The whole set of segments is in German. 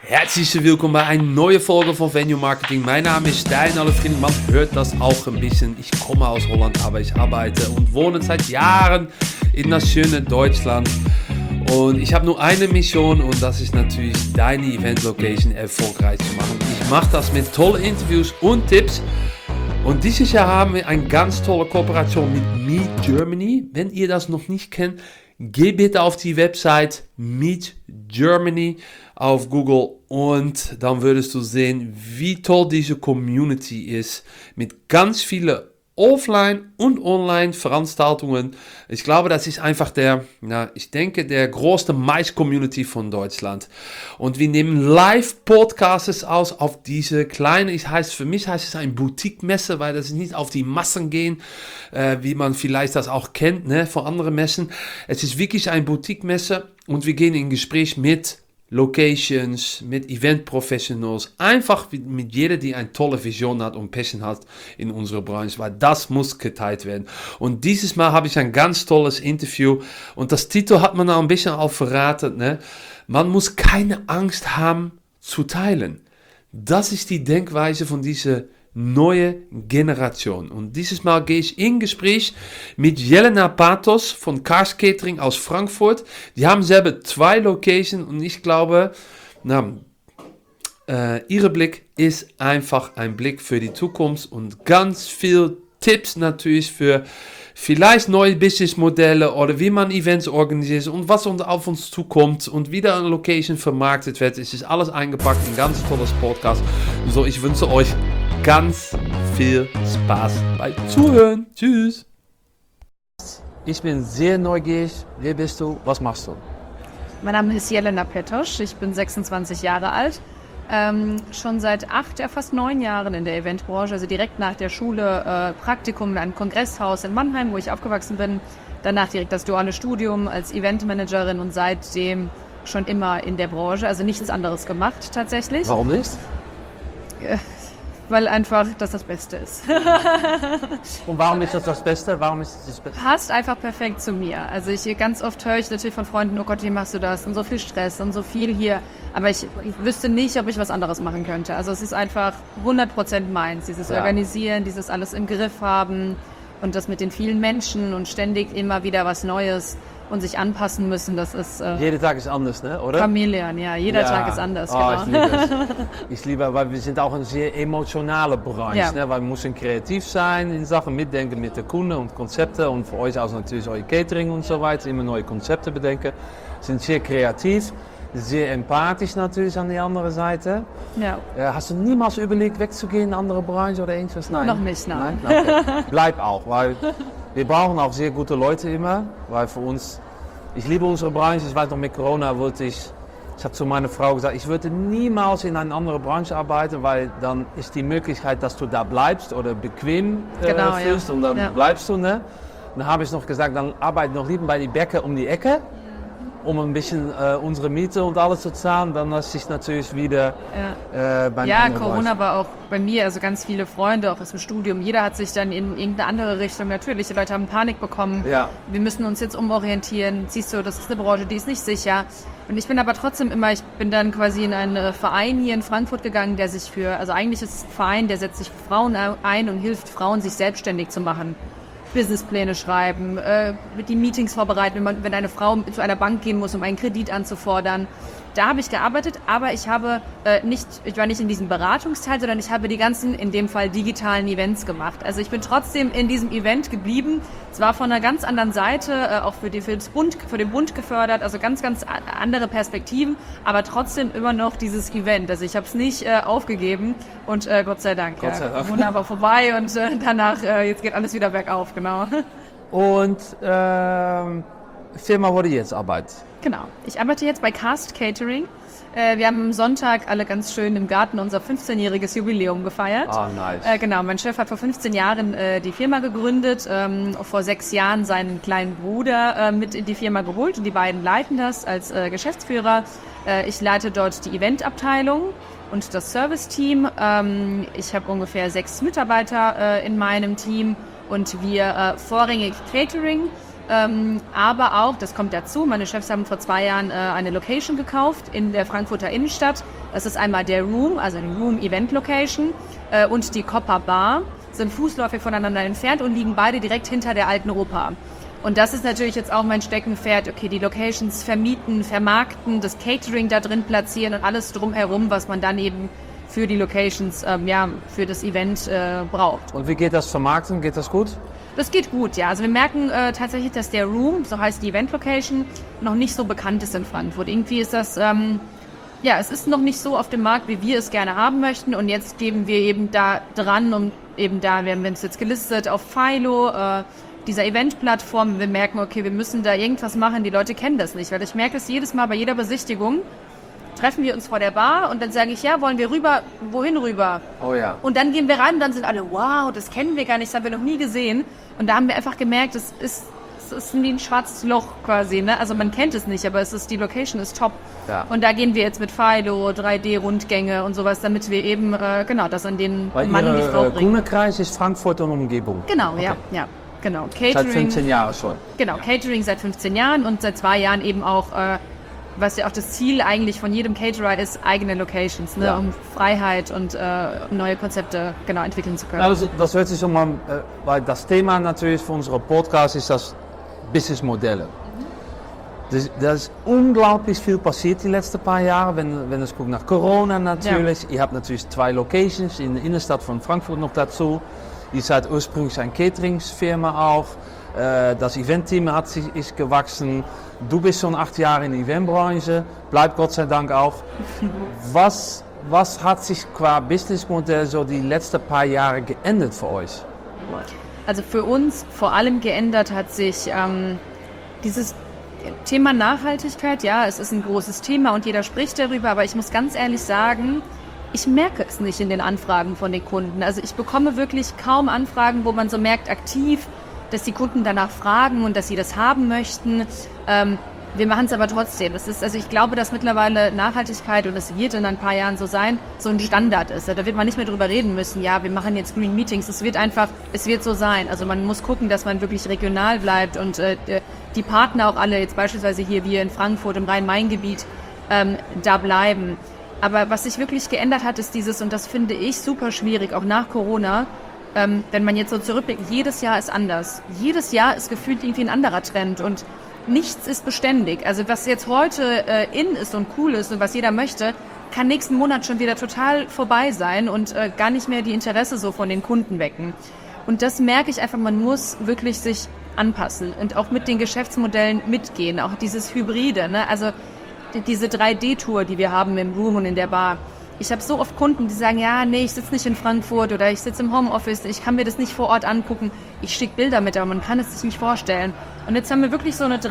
Herzlich willkommen bei einer neuen Folge von Venue Marketing. Mein Name ist Stijn, alle Vrienden. Man hört das auch ein bisschen. Ich komme aus Holland, aber ich arbeite und wohne seit Jahren in das schöne Deutschland. Und ich habe nur eine Mission und das ist natürlich, deine Event-Location erfolgreich zu machen. Ich mache das mit tollen Interviews und Tipps. Und dieses Jahr haben wir eine ganz tolle Kooperation mit Meet Germany. Wenn ihr das noch nicht kennt, geh bitte auf die Website Meet Germany auf Google und dann würdest du sehen, wie toll diese Community ist mit ganz vielen Offline- und Online-Veranstaltungen. Ich glaube, das ist einfach der größte Mais-Community von Deutschland. Und wir nehmen Live-Podcasts aus auf diese kleine, für mich heißt es eine Boutique-Messe, weil das ist nicht auf die Massen gehen, wie man vielleicht das auch kennt, von anderen Messen. Es ist wirklich eine Boutique-Messe und wir gehen in Gespräch mit Locations, mit Event-Professionals, einfach mit jeder, die eine tolle Vision hat und Passion hat in unserer Branche, weil das muss geteilt werden. Und dieses Mal habe ich ein ganz tolles Interview und das Titel hat man auch ein bisschen auch verraten, Man muss keine Angst haben zu teilen. Das ist die Denkweise von dieser neue Generation. Und dieses Mal gehe ich in Gespräch mit Jelena Patos von Cars Catering aus Frankfurt. Die haben selber 2 Locations und ich glaube, ihre Blick ist einfach ein Blick für die Zukunft und ganz viel Tipps natürlich für vielleicht neue Businessmodelle oder wie man Events organisiert und was auf uns zukommt und wie eine Location vermarktet wird. Es ist alles eingepackt in ein ganz tolles Podcast. So, ich wünsche euch ganz viel Spaß beim Zuhören. Tschüss. Ich bin sehr neugierig. Wer bist du? Was machst du? Mein Name ist Jelena Patos. Ich bin 26 Jahre alt. Schon seit 8, fast 9 Jahren in der Eventbranche. Also direkt nach der Schule Praktikum in einem Kongresshaus in Mannheim, wo ich aufgewachsen bin. Danach direkt das duale Studium als Eventmanagerin und seitdem schon immer in der Branche. Also nichts anderes gemacht tatsächlich. Warum nicht? Weil einfach das Beste ist. Und warum ist das Beste? Warum ist das Beste? Passt einfach perfekt zu mir. Also ganz oft höre ich natürlich von Freunden, oh Gott, wie machst du das? Und so viel Stress und so viel hier. Aber ich wüsste nicht, ob ich was anderes machen könnte. Also es ist einfach 100% meins. Dieses Organisieren, dieses alles im Griff haben und das mit den vielen Menschen und ständig immer wieder was Neues und sich anpassen müssen, das ist... Jeder Tag ist anders, oder? Chameleon, ja. Jeder Tag ist anders, genau. Ich liebe es. Ich liebe, weil wir sind auch eine sehr emotionale Branche, weil wir müssen kreativ sein in Sachen mitdenken mit den Kunden und Konzepte und für euch auch natürlich euer Catering und so weiter, immer neue Konzepte bedenken. Sind sehr kreativ, sehr empathisch natürlich an die andere Seite. Ja. Hast du niemals überlegt, wegzugehen in eine andere Branche oder irgendwas? Nein. Noch nicht, nein. Okay. Bleib auch, weil wir brauchen auch sehr gute Leute immer, weil für uns, ich liebe unsere Branche, ich weiß noch mit Corona ich habe zu meiner Frau gesagt, ich würde niemals in eine andere Branche arbeiten, weil dann ist die Möglichkeit, dass du da bleibst oder bequem fühlst und dann bleibst du. Und dann habe ich noch gesagt, dann arbeite ich noch lieber bei die Bäcker um die Ecke, um ein bisschen unsere Miete und alles zu zahlen, dann lasse ich natürlich wieder beim Corona war auch bei mir, also ganz viele Freunde, auch aus dem Studium, jeder hat sich dann in irgendeine andere Richtung, natürlich, die Leute haben Panik bekommen, wir müssen uns jetzt umorientieren, siehst du, das ist eine Branche, die ist nicht sicher. Und ich bin aber trotzdem ich bin dann quasi in einen Verein hier in Frankfurt gegangen, der sich eigentlich ist es ein Verein, der setzt sich für Frauen ein und hilft Frauen, sich selbstständig zu machen. Businesspläne schreiben, die Meetings vorbereiten, wenn eine Frau zu einer Bank gehen muss, um einen Kredit anzufordern. Da habe ich gearbeitet, aber ich war nicht in diesem Beratungsteil, sondern ich habe die ganzen, in dem Fall digitalen Events gemacht. Also ich bin trotzdem in diesem Event geblieben. Es war von einer ganz anderen Seite, auch für den Bund gefördert, also ganz, ganz andere Perspektiven, aber trotzdem immer noch dieses Event. Also ich habe es nicht aufgegeben und Gott sei Dank. Wunderbar vorbei und danach, jetzt geht alles wieder bergauf, genau. Und Firma, wo du jetzt arbeitest? Genau. Ich arbeite jetzt bei Cars Catering. Wir haben am Sonntag alle ganz schön im Garten unser 15-jähriges Jubiläum gefeiert. Ah, nice. Genau, mein Chef hat vor 15 Jahren die Firma gegründet, vor 6 Jahren seinen kleinen Bruder mit in die Firma geholt und die beiden leiten das als Geschäftsführer. Ich leite dort die Eventabteilung und das Service-Team. Ich habe ungefähr 6 Mitarbeiter in meinem Team und wir vorrangig Catering. Aber auch, das kommt dazu, meine Chefs haben vor 2 Jahren eine Location gekauft in der Frankfurter Innenstadt. Das ist einmal der Room, also die Room Event Location und die Copper Bar, sind fußläufig voneinander entfernt und liegen beide direkt hinter der alten Oper. Und das ist natürlich jetzt auch mein Steckenpferd, okay, die Locations vermieten, vermarkten, das Catering da drin platzieren und alles drumherum, was man dann eben für die Locations, für das Event braucht. Und wie geht das Vermarkten? Geht das gut? Das geht gut, ja. Also wir merken tatsächlich, dass der Room, so heißt die Event Location, noch nicht so bekannt ist in Frankfurt. Irgendwie ist das, es ist noch nicht so auf dem Markt, wie wir es gerne haben möchten. Und jetzt geben wir eben da dran, wir haben es jetzt gelistet auf Philo, dieser Event-Plattform. Wir merken, okay, wir müssen da irgendwas machen, die Leute kennen das nicht. Weil ich merke es jedes Mal bei jeder Besichtigung, treffen wir uns vor der Bar und dann sage ich, ja, wollen wir rüber, wohin rüber? Oh ja. Und dann gehen wir rein und dann sind alle, wow, das kennen wir gar nicht, das haben wir noch nie gesehen. Und da haben wir einfach gemerkt, es ist wie ein schwarzes Loch quasi, ne? Also man kennt es nicht, aber die Location ist top. Ja. Und da gehen wir jetzt mit Philo, 3D-Rundgänge und sowas, damit wir eben, das an den Mann und die Frau bringen. Kundenkreis ist Frankfurt und Umgebung. Genau, okay. ja. Genau, Catering. Seit 15 Jahren schon. Genau, Catering seit 15 Jahren und seit 2 Jahren eben auch, was ja auch das Ziel eigentlich von jedem Caterer ist, eigene Locations, ne, um Freiheit und neue Konzepte entwickeln zu können. Also, das hört sich schon mal, weil das Thema natürlich für unsere Podcast ist das Businessmodelle. Da ist unglaublich viel passiert die letzten paar Jahre, wenn es guckt nach Corona natürlich. Ja. Ihr habt natürlich 2 Locations in der Innenstadt von Frankfurt noch dazu. Ihr seid ursprünglich eine Cateringsfirma auch. Das Eventteam ist gewachsen. Du bist schon 8 Jahre in der Eventbranche, bleibt Gott sei Dank auch. Was hat sich qua Businessmodell so die letzten paar Jahre geändert für euch? Also für uns vor allem geändert hat sich dieses Thema Nachhaltigkeit. Ja, es ist ein großes Thema und jeder spricht darüber, aber ich muss ganz ehrlich sagen, ich merke es nicht in den Anfragen von den Kunden. Also ich bekomme wirklich kaum Anfragen, wo man so merkt aktiv, dass die Kunden danach fragen und dass sie das haben möchten. Wir machen es aber trotzdem. Ich glaube, dass mittlerweile Nachhaltigkeit, und es wird in ein paar Jahren so sein, so ein Standard ist. Da wird man nicht mehr drüber reden müssen, ja, wir machen jetzt Green Meetings. Es wird so sein. Also man muss gucken, dass man wirklich regional bleibt und die Partner auch alle, jetzt beispielsweise hier wir in Frankfurt im Rhein-Main-Gebiet, da bleiben. Aber was sich wirklich geändert hat, ist und das finde ich super schwierig, auch nach Corona, wenn man jetzt so zurückblickt, jedes Jahr ist anders. Jedes Jahr ist gefühlt irgendwie ein anderer Trend und nichts ist beständig. Also was jetzt heute in ist und cool ist und was jeder möchte, kann nächsten Monat schon wieder total vorbei sein und gar nicht mehr die Interesse so von den Kunden wecken. Und das merke ich einfach, man muss wirklich sich anpassen und auch mit den Geschäftsmodellen mitgehen, auch dieses Hybride, ne? Also diese 3D-Tour, die wir haben im Room und in der Bar. Ich habe so oft Kunden, die sagen, ja, nee, ich sitze nicht in Frankfurt oder ich sitze im Homeoffice, ich kann mir das nicht vor Ort angucken. Ich schicke Bilder mit, aber man kann es sich nicht vorstellen. Und jetzt haben wir wirklich so eine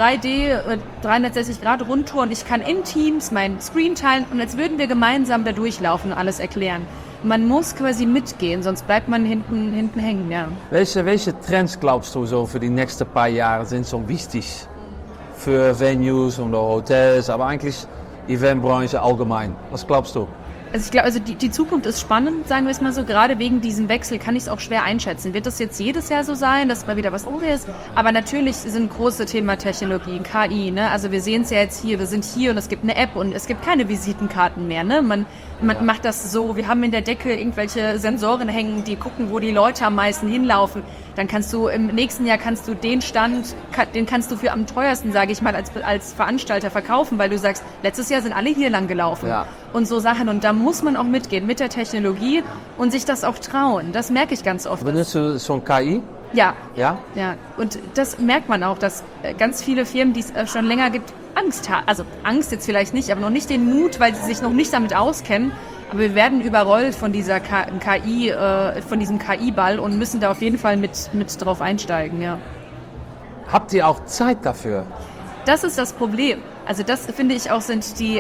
360-Grad-Rundtour und ich kann in Teams meinen Screen teilen und als würden wir gemeinsam da durchlaufen und alles erklären. Man muss quasi mitgehen, sonst bleibt man hinten hängen, ja. Welche Trends glaubst du so für die nächsten paar Jahre sind so wichtig für Venues und Hotels, aber eigentlich Eventbranche allgemein? Was glaubst du? Also ich glaube, die Zukunft ist spannend, sagen wir es mal so. Gerade wegen diesem Wechsel kann ich es auch schwer einschätzen. Wird das jetzt jedes Jahr so sein, dass mal wieder was ist? Aber natürlich sind große Thema Technologie, KI. Ne? Also wir sehen es ja jetzt hier, wir sind hier und es gibt eine App und es gibt keine Visitenkarten mehr. Ne? Man macht das so, wir haben in der Decke irgendwelche Sensoren hängen, die gucken, wo die Leute am meisten hinlaufen. Dann kannst du im nächsten Jahr den Stand, den kannst du für am teuersten, sage ich mal, als Veranstalter verkaufen, weil du sagst, letztes Jahr sind alle hier lang gelaufen. Ja. Und so Sachen. Und da muss man auch mitgehen mit der Technologie und sich das auch trauen. Das merke ich ganz oft. Benutzt du schon KI? Ja. Ja? Ja. Und das merkt man auch, dass ganz viele Firmen, die es schon länger gibt, Angst haben. Also Angst jetzt vielleicht nicht, aber noch nicht den Mut, weil sie sich noch nicht damit auskennen. Aber wir werden überrollt von dieser KI, von diesem KI-Ball und müssen da auf jeden Fall mit drauf einsteigen, ja. Habt ihr auch Zeit dafür? Das ist das Problem. Also das, finde ich auch, sind die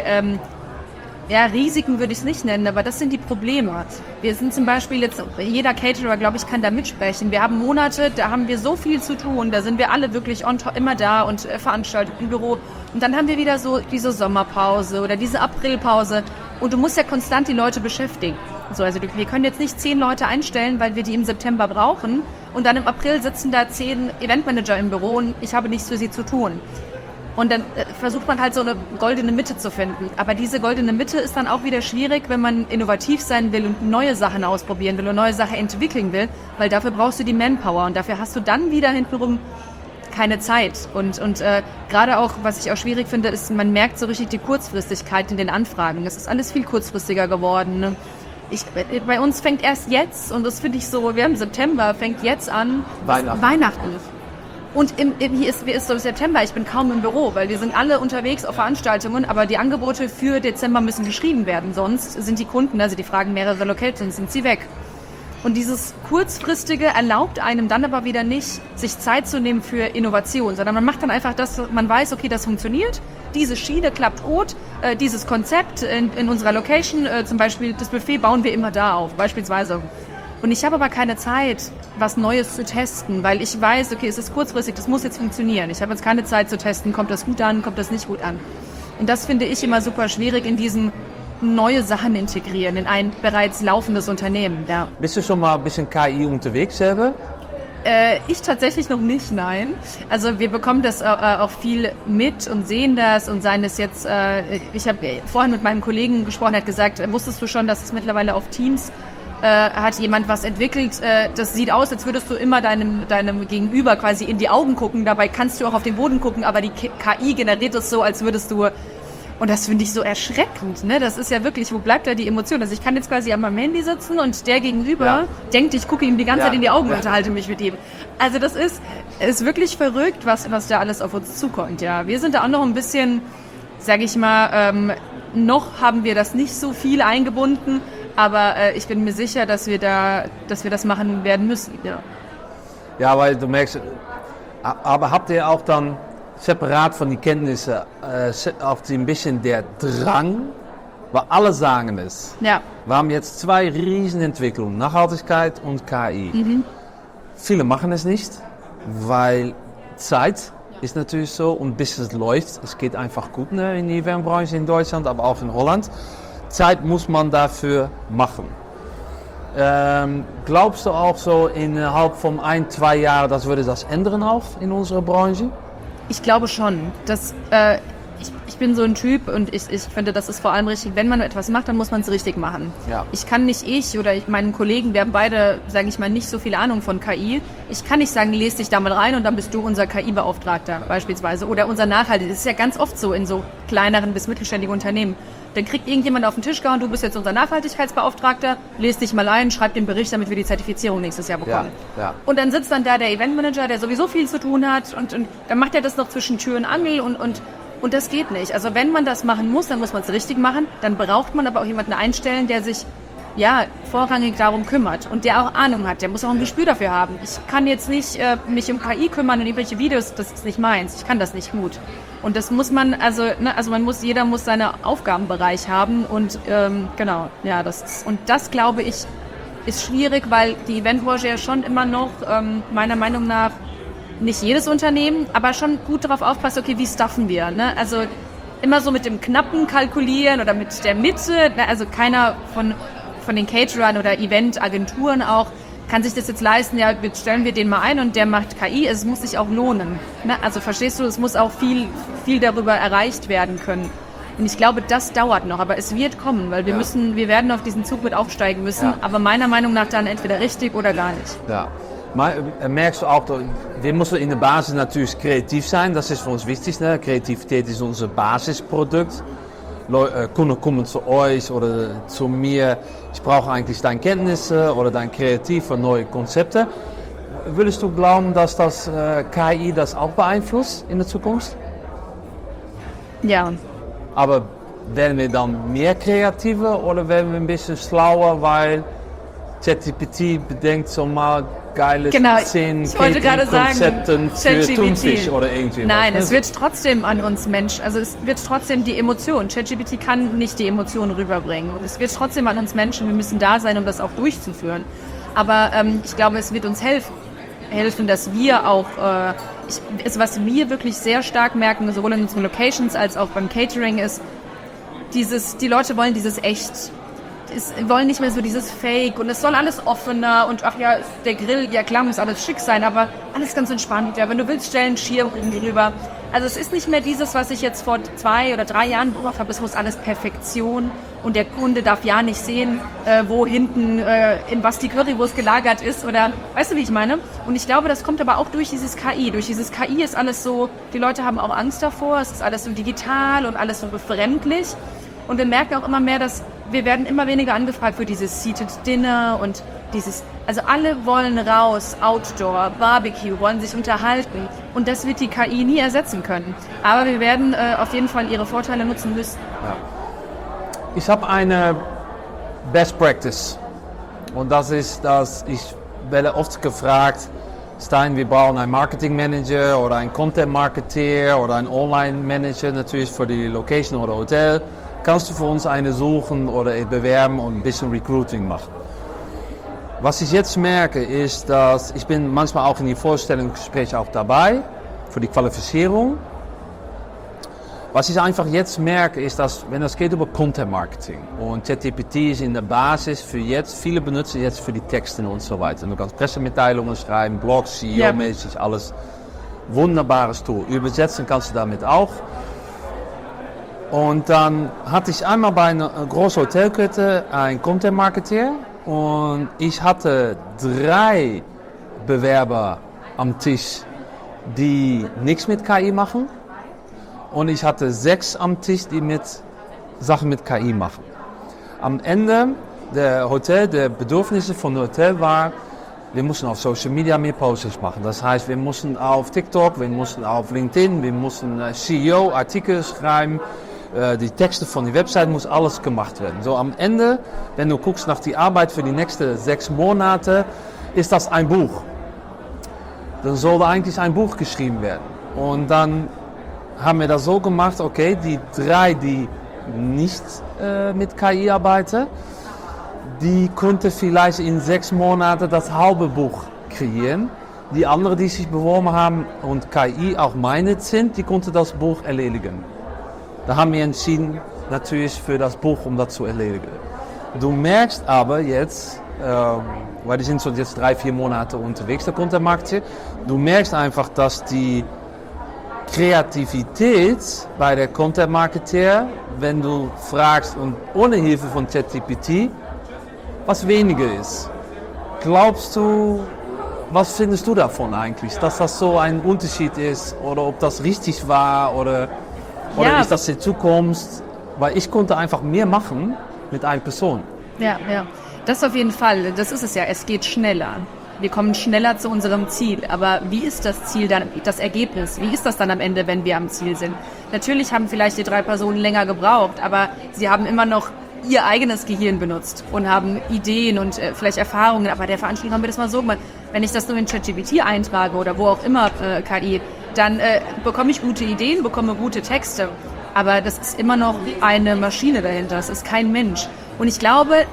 Risiken würde ich es nicht nennen, aber das sind die Probleme. Wir sind zum Beispiel jetzt, jeder Caterer, glaube ich, kann da mitsprechen. Wir haben Monate, da haben wir so viel zu tun, da sind wir alle wirklich immer da und veranstaltet im Büro. Und dann haben wir wieder so diese Sommerpause oder diese Aprilpause und du musst ja konstant die Leute beschäftigen. So, also wir können jetzt nicht 10 Leute einstellen, weil wir die im September brauchen und dann im April sitzen da 10 Eventmanager im Büro und ich habe nichts für sie zu tun. Und dann versucht man halt so eine goldene Mitte zu finden. Aber diese goldene Mitte ist dann auch wieder schwierig, wenn man innovativ sein will und neue Sachen ausprobieren will und neue Sachen entwickeln will, weil dafür brauchst du die Manpower und dafür hast du dann wieder hintenrum keine Zeit. Und gerade auch, was ich auch schwierig finde, ist, man merkt so richtig die Kurzfristigkeit in den Anfragen. Es ist alles viel kurzfristiger geworden. Ne? Bei uns fängt erst jetzt, und das finde ich so, wir haben September, fängt jetzt an Weihnachten. Und wie ist so September, ich bin kaum im Büro, weil wir sind alle unterwegs auf Veranstaltungen, aber die Angebote für Dezember müssen geschrieben werden, sonst sind die Kunden, also die fragen mehrere Locations, sind sie weg. Und dieses Kurzfristige erlaubt einem dann aber wieder nicht, sich Zeit zu nehmen für Innovation, sondern man macht dann einfach das, man weiß, okay, das funktioniert, diese Schiene klappt gut, dieses Konzept in unserer Location, zum Beispiel das Buffet bauen wir immer da auf, beispielsweise. Und ich habe aber keine Zeit, was Neues zu testen, weil ich weiß, okay, es ist kurzfristig, das muss jetzt funktionieren. Ich habe jetzt keine Zeit zu testen, kommt das gut an, kommt das nicht gut an. Und das finde ich immer super schwierig in diesem neue Sachen integrieren in ein bereits laufendes Unternehmen. Ja. Bist du schon mal ein bisschen KI unterwegs selber? Ich tatsächlich noch nicht, nein. Also wir bekommen das auch viel mit und sehen das und seien es jetzt, ich habe vorhin mit meinem Kollegen gesprochen, er hat gesagt, wusstest du schon, dass es mittlerweile auf Teams hat jemand was entwickelt, das sieht aus, als würdest du immer deinem Gegenüber quasi in die Augen gucken, dabei kannst du auch auf den Boden gucken, aber die KI generiert es so, als würdest du, und das finde ich so erschreckend, ne? Das ist ja wirklich, wo bleibt da die Emotion? Also ich kann jetzt quasi an meinem Handy sitzen und der Gegenüber denkt, ich gucke ihm die ganze Zeit in die Augen und unterhalte mich mit ihm. Also das ist wirklich verrückt, was da alles auf uns zukommt, ja. Wir sind da auch noch ein bisschen, sage ich mal, noch haben wir das nicht so viel eingebunden, aber ich bin mir sicher, dass wir das machen werden müssen. Ja, ja, weil du merkst, aber habt ihr auch dann separat von den Kenntnissen auch ein bisschen der Drang, weil alle sagen es. Ja. Wir haben jetzt 2 Riesenentwicklungen, Nachhaltigkeit und KI. Mhm. Viele machen es nicht, weil Zeit ist natürlich so und bis es läuft, es geht einfach gut, ne, in der Eventbranche in Deutschland, aber auch in Holland. Zeit muss man dafür machen. Glaubst du auch so innerhalb von 1-2 Jahren, das würde das ändern auch in unserer Branche? Ich glaube schon. Ich bin so ein Typ und ich finde, das ist vor allem richtig, wenn man etwas macht, dann muss man es richtig machen. Ja. Ich kann nicht meinen Kollegen, wir haben beide, sage ich mal, nicht so viel Ahnung von KI. Ich kann nicht sagen, lese dich da mal rein und dann bist du unser KI-Beauftragter beispielsweise oder unser Nachhaltiger. Das ist ja ganz oft so in so kleineren bis mittelständigen Unternehmen. Dann kriegt irgendjemand auf den Tisch gehauen, du bist jetzt unser Nachhaltigkeitsbeauftragter, lest dich mal ein, schreib den Bericht, damit wir die Zertifizierung nächstes Jahr bekommen. Ja, ja. Und dann sitzt dann da der Eventmanager, der sowieso viel zu tun hat und dann macht er das noch zwischen Tür und Angel und das geht nicht. Also wenn man das machen muss, dann muss man es richtig machen, dann braucht man aber auch jemanden einstellen, der sich vorrangig darum kümmert und der auch Ahnung hat, der muss auch ein Gespür dafür haben. Ich kann jetzt nicht mich um KI kümmern und irgendwelche Videos, das ist nicht meins, ich kann das nicht gut. Und das muss man, jeder muss seinen Aufgabenbereich haben und genau, ja, das glaube ich ist schwierig, weil die Eventbranche ja schon immer noch meiner Meinung nach nicht jedes Unternehmen, aber schon gut darauf aufpasst, okay, wie staffen wir, ne? Also immer so mit dem Knappen kalkulieren oder mit der Mitte, ne? Also keiner von den Caterern oder Eventagenturen auch kann sich das jetzt leisten, ja, jetzt stellen wir den mal ein und der macht KI, es muss sich auch lohnen. Ne? Also verstehst du, es muss auch viel darüber erreicht werden können. Und ich glaube, das dauert noch, aber es wird kommen, weil wir werden auf diesen Zug mit aufsteigen müssen, aber meiner Meinung nach dann entweder richtig oder gar nicht. Ja. Maar merkst du auch, wir müssen in der Basis natürlich kreativ sein, das ist für uns wichtig. Ne? Kreativität ist unser Basisprodukt. Kunden kommen zu euch oder zu mir, ich brauche eigentlich deine Kenntnisse oder dein kreative neue Konzepte. Würdest du glauben, dass das KI das auch beeinflusst in der Zukunft? Ja. Aber werden wir dann mehr kreativer oder werden wir ein bisschen schlauer, weil ChatGPT bedenkt so mal geile 10 Konzepten für Thunfisch oder irgendwie. Nein, es wird trotzdem an uns Menschen, also es wird trotzdem die Emotion. ChatGPT kann nicht die Emotionen rüberbringen. Es wird trotzdem an uns Menschen, wir müssen da sein, um das auch durchzuführen. Aber ich glaube, es wird uns helfen, dass wir auch, was wir wirklich sehr stark merken, sowohl in unseren Locations als auch beim Catering ist, die Leute wollen dieses echt. wollen nicht mehr so dieses Fake und es soll alles offener und ach ja, der Grill, ja klar, muss alles schick sein, aber alles ganz entspannt. Ja, wenn du willst, stellen einen Schirm drüber. Also es ist nicht mehr dieses, was ich jetzt vor 2 oder 3 Jahren beobachtet habe, es muss alles Perfektion und der Kunde darf ja nicht sehen, wo hinten, in was die Currywurst gelagert ist oder, weißt du, wie ich meine? Und ich glaube, das kommt aber auch durch dieses KI. Durch dieses KI ist alles so, die Leute haben auch Angst davor, es ist alles so digital und alles so befremdlich. Und wir merken auch immer mehr, dass wir werden immer weniger angefragt für dieses Seated Dinner und also alle wollen raus, Outdoor, Barbecue, wollen sich unterhalten und das wird die KI nie ersetzen können. Aber wir werden auf jeden Fall ihre Vorteile nutzen müssen. Ja. Ich habe eine Best Practice und das ist, dass ich werde oft gefragt, Stein, wir brauchen einen Marketing Manager oder einen Content Marketeer oder einen Online Manager natürlich für die Location oder Hotel. Kannst du für uns eine suchen oder bewerben und ein bisschen Recruiting machen? Was ich jetzt merke, ist, dass ich bin manchmal auch in die Vorstellungsgespräche auch dabei, für die Qualifizierung. Was ich einfach jetzt merke, ist, dass wenn es geht über Content Marketing und ChatGPT ist in der Basis für jetzt, viele benutzen jetzt für die Texten und so weiter. Du kannst Pressemitteilungen schreiben, Blogs, CEO-mäßig, alles. Wunderbares Tool. Übersetzen kannst du damit auch. Und dann hatte ich einmal bei einer großen Hotelkette einen Content Marketer und ich hatte 3 Bewerber am Tisch, die nichts mit KI machen und ich hatte 6 am Tisch, die Sachen mit KI machen. Am Ende der Bedürfnisse von dem Hotel war, wir mussten auf Social Media mehr Posts machen. Das heißt, wir mussten auf TikTok, wir mussten auf LinkedIn, wir mussten CEO-Artikel schreiben. Die Texte von der Website muss alles gemacht werden. So am Ende, wenn du guckst nach die Arbeit für die nächsten 6 Monate, ist das ein Buch. Dann sollte eigentlich ein Buch geschrieben werden. Und dann haben wir das so gemacht, okay, die 3, die nicht mit KI arbeiten, die könnten vielleicht in 6 Monaten das halbe Buch kreieren. Die anderen, die sich beworben haben und KI auch meine sind, die konnten das Buch erledigen. Da haben wir entschieden, natürlich für das Buch, um das zu erledigen. Du merkst aber jetzt, weil die sind so jetzt 3-4 Monate unterwegs, der Content Marketing, du merkst einfach, dass die Kreativität bei der Content Marketer, wenn du fragst und ohne Hilfe von ChatGPT, was weniger ist. Glaubst du, was findest du davon eigentlich, dass das so ein Unterschied ist oder ob das richtig war oder ist das die Zukunft? Weil ich konnte einfach mehr machen mit einer Person. Ja, das auf jeden Fall. Das ist es ja. Es geht schneller. Wir kommen schneller zu unserem Ziel. Aber wie ist das Ziel dann, das Ergebnis? Wie ist das dann am Ende, wenn wir am Ziel sind? Natürlich haben vielleicht die 3 Personen länger gebraucht, aber sie haben immer noch ihr eigenes Gehirn benutzt und haben Ideen und vielleicht Erfahrungen. Aber der Veranstaltung haben wir das mal so gemacht. Wenn ich das nur in ChatGPT eintrage oder wo auch immer KI, dann bekomme ich gute Ideen, bekomme gute Texte. Aber das ist immer noch eine Maschine dahinter, es ist kein Mensch. Und ich glaube,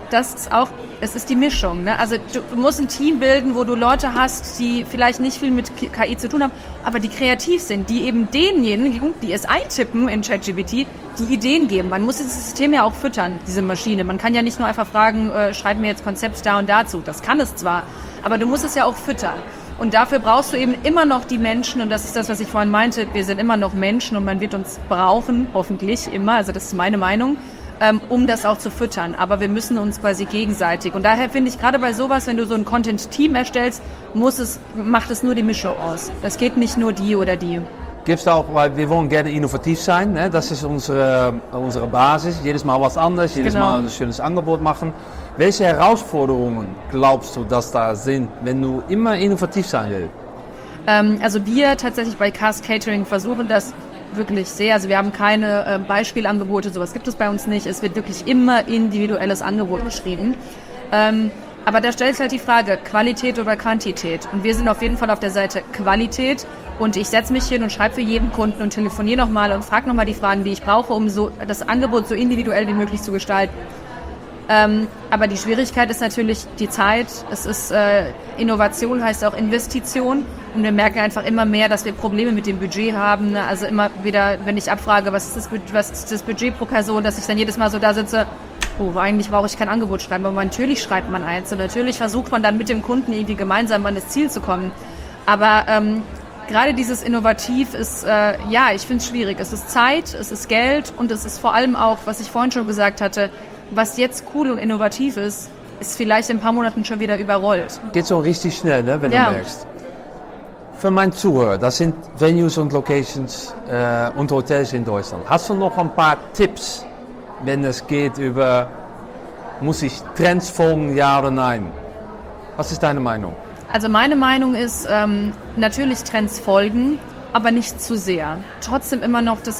es ist die Mischung. Ne? Also du musst ein Team bilden, wo du Leute hast, die vielleicht nicht viel mit KI zu tun haben, aber die kreativ sind, die eben denjenigen, die es eintippen in ChatGPT, die Ideen geben. Man muss dieses System ja auch füttern, diese Maschine. Man kann ja nicht nur einfach fragen, schreib mir jetzt Konzept da und dazu. Das kann es zwar, aber du musst es ja auch füttern. Und dafür brauchst du eben immer noch die Menschen, und das ist das, was ich vorhin meinte, wir sind immer noch Menschen und man wird uns brauchen, hoffentlich immer, also das ist meine Meinung, um das auch zu füttern. Aber wir müssen uns quasi gegenseitig. Und daher finde ich, gerade bei sowas, wenn du so ein Content-Team erstellst, macht es nur die Mischung aus. Das geht nicht nur die oder die. Gibt es auch, weil wir wollen gerne innovativ sein, ne? Das ist unsere Basis. Jedes Mal was anderes, jedes Mal ein schönes Angebot machen. Welche Herausforderungen glaubst du, dass da sind, wenn du immer innovativ sein willst? Also wir tatsächlich bei Cast Catering versuchen das wirklich sehr. Also wir haben keine Beispielangebote, sowas gibt es bei uns nicht. Es wird wirklich immer individuelles Angebot geschrieben. Aber da stellt sich halt die Frage, Qualität oder Quantität. Und wir sind auf jeden Fall auf der Seite Qualität. Und ich setze mich hin und schreibe für jeden Kunden und telefoniere nochmal und frage nochmal die Fragen, die ich brauche, um so das Angebot so individuell wie möglich zu gestalten. Aber die Schwierigkeit ist natürlich die Zeit. Es ist Innovation heißt auch Investition. Und wir merken einfach immer mehr, dass wir Probleme mit dem Budget haben. Ne? Also immer wieder, wenn ich abfrage, was ist das Budget pro Person, dass ich dann jedes Mal so da sitze, eigentlich brauche ich kein Angebot schreiben, aber natürlich schreibt man eins und natürlich versucht man dann mit dem Kunden irgendwie gemeinsam an das Ziel zu kommen. Aber gerade dieses Innovativ ist, ich finde es schwierig. Es ist Zeit, es ist Geld und es ist vor allem auch, was ich vorhin schon gesagt hatte, was jetzt cool und innovativ ist vielleicht in ein paar Monaten schon wieder überrollt. Geht so richtig schnell, ne, wenn du merkst. Für meinen Zuhörer, das sind Venues und Locations und Hotels in Deutschland. Hast du noch ein paar Tipps, wenn es geht über, muss ich Trends folgen, ja oder nein? Was ist deine Meinung? Also meine Meinung ist, natürlich Trends folgen, aber nicht zu sehr. Trotzdem immer noch den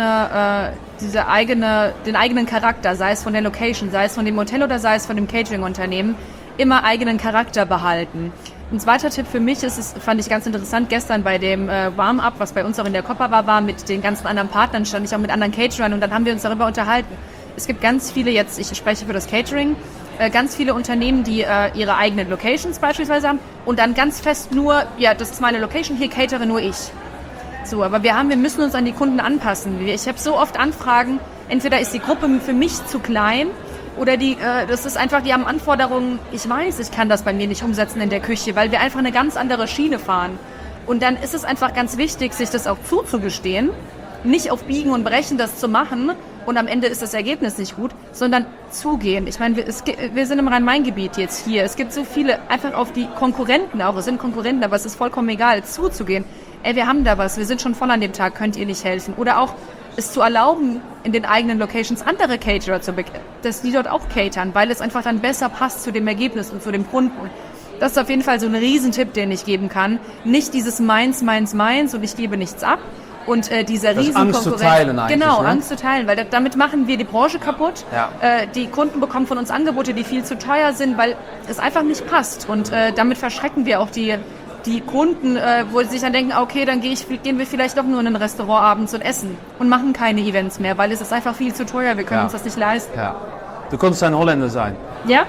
eigenen Charakter, sei es von der Location, sei es von dem Hotel oder sei es von dem Catering-Unternehmen, immer eigenen Charakter behalten. Ein zweiter Tipp für mich fand ich ganz interessant, gestern bei dem Warm-Up, was bei uns auch in der Copper war, mit den ganzen anderen Partnern, stand ich auch mit anderen Caterern und dann haben wir uns darüber unterhalten. Es gibt ganz viele jetzt, ich spreche für das Catering, ganz viele Unternehmen, die ihre eigenen Locations beispielsweise haben und dann ganz fest nur, das ist meine Location, hier catere nur ich. So, aber wir müssen uns an die Kunden anpassen. Ich habe so oft Anfragen, entweder ist die Gruppe für mich zu klein oder das ist einfach, die haben Anforderungen, ich weiß, ich kann das bei mir nicht umsetzen in der Küche, weil wir einfach eine ganz andere Schiene fahren. Und dann ist es einfach ganz wichtig, sich das auch zuzugestehen, nicht auf Biegen und Brechen das zu machen und am Ende ist das Ergebnis nicht gut, sondern zugehen. Ich meine, wir sind im Rhein-Main-Gebiet jetzt hier. Es gibt so viele, einfach auf die Konkurrenten auch, es sind Konkurrenten, aber es ist vollkommen egal, zuzugehen. Wir haben da was, wir sind schon voll an dem Tag, könnt ihr nicht helfen? Oder auch es zu erlauben, in den eigenen Locations andere Caterer dass die dort auch catern, weil es einfach dann besser passt zu dem Ergebnis und zu dem Kunden. Das ist auf jeden Fall so ein Riesentipp, den ich geben kann. Nicht dieses meins und ich gebe nichts ab. Und dieser Riesenkonkurrenz. Angst zu teilen eigentlich. Genau, ne? Angst zu teilen, weil damit machen wir die Branche kaputt. Ja. Die Kunden bekommen von uns Angebote, die viel zu teuer sind, weil es einfach nicht passt. Und damit verschrecken wir auch die Kunden, wo sie sich dann denken, okay, dann gehen wir vielleicht doch nur in ein Restaurant abends und essen und machen keine Events mehr, weil es ist einfach viel zu teuer, wir können uns das nicht leisten. Ja. Du kannst ein Holländer sein. Ja?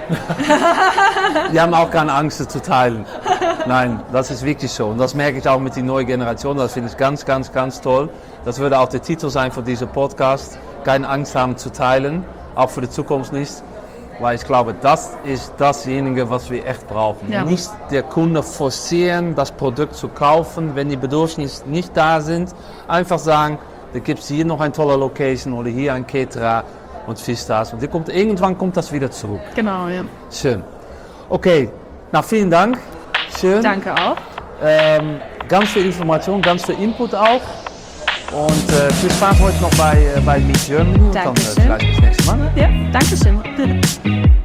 Die haben auch keine Angst zu teilen. Nein, das ist wirklich so. Und das merke ich auch mit der neuen Generation. Das finde ich ganz, ganz, ganz toll. Das würde auch der Titel sein für diesen Podcast. Keine Angst haben zu teilen, auch für die Zukunft nicht. Weil ich glaube, das ist dasjenige, was wir echt brauchen. Ja. Nicht der Kunde forcieren, das Produkt zu kaufen, wenn die Bedürfnisse nicht da sind. Einfach sagen, da gibt es hier noch eine tolle Location oder hier ein Caterer und Vistas. Und irgendwann kommt das wieder zurück. Genau, ja. Schön. Okay, vielen Dank. Schön. Danke auch. Ganz viel Information, ganz viel Input auch. Und viel Spaß heute noch bei Meet Germany. Und dann vielleicht bis nächstes Mal. Ja, danke schön.